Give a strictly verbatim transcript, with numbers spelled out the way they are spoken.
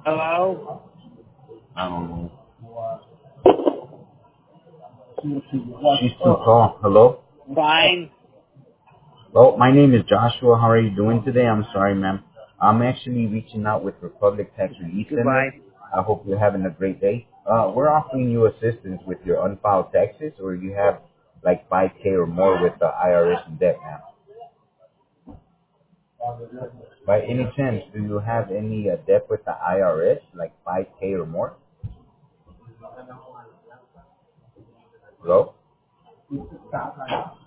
Hello? I don't know. She's too tall. Hello? Fine. Well, my name is Joshua. How are you doing today? I'm sorry, ma'am. I'm actually reaching out with Republic Tax Relief Center. Goodbye. I hope you're having a great day. Uh, we're offering you assistance with your unfiled taxes, or you have like five K or more with the I R S in debt, ma'am. By any chance, do you have any uh, debt with the I R S, like five K or more? Hello?